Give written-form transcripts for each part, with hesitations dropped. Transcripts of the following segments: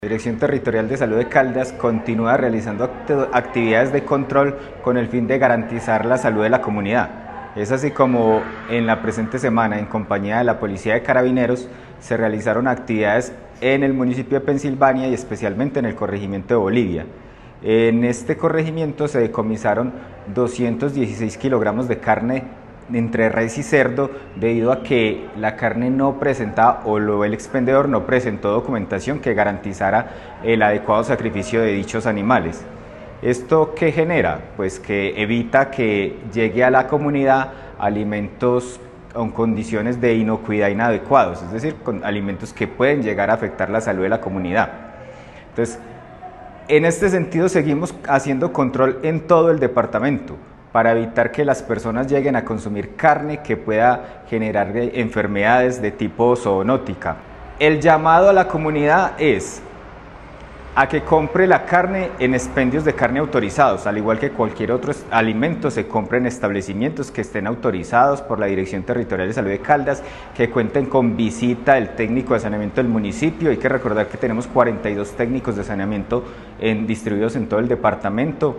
La Dirección Territorial de Salud de Caldas continúa realizando actividades de control con el fin de garantizar la salud de la comunidad. Es así como en la presente semana, en compañía de la Policía de Carabineros, se realizaron actividades en el municipio de Pensilvania y especialmente en el corregimiento de Bolivia. En este corregimiento se decomisaron 216 kilogramos de carne entre res y cerdo, debido a que la carne no presentaba, o el expendedor no presentó documentación que garantizara el adecuado sacrificio de dichos animales. ¿Esto qué genera? Pues que evita que llegue a la comunidad alimentos con condiciones de inocuidad inadecuados, es decir, con alimentos que pueden llegar a afectar la salud de la comunidad. Entonces, en este sentido seguimos haciendo control en todo el departamento, para evitar que las personas lleguen a consumir carne que pueda generar enfermedades de tipo zoonótica. El llamado a la comunidad es a que compre la carne en expendios de carne autorizados, al igual que cualquier otro alimento se compre en establecimientos que estén autorizados por la Dirección Territorial de Salud de Caldas, que cuenten con visita del técnico de saneamiento del municipio. Hay que recordar que tenemos 42 técnicos de saneamiento distribuidos en todo el departamento.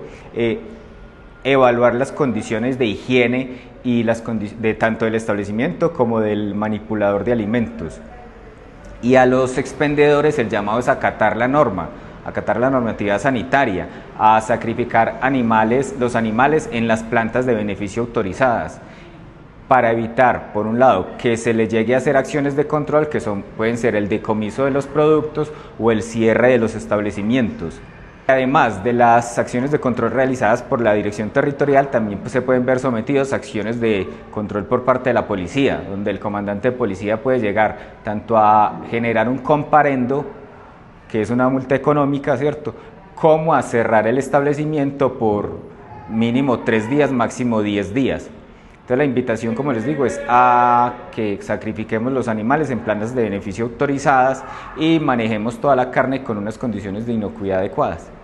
Evaluar las condiciones de higiene y de tanto del establecimiento como del manipulador de alimentos. Y a los expendedores el llamado es acatar la normatividad sanitaria, a sacrificar los animales en las plantas de beneficio autorizadas, para evitar, por un lado, que se le llegue a hacer acciones de control que pueden ser el decomiso de los productos o el cierre de los establecimientos. Además de las acciones de control realizadas por la Dirección Territorial, también se pueden ver sometidos a acciones de control por parte de la policía, donde el comandante de policía puede llegar tanto a generar un comparendo, que es una multa económica, ¿cierto?, como a cerrar el establecimiento por mínimo 3 días, máximo 10 días. Entonces la invitación, como les digo, es a que sacrifiquemos los animales en plantas de beneficio autorizadas y manejemos toda la carne con unas condiciones de inocuidad adecuadas.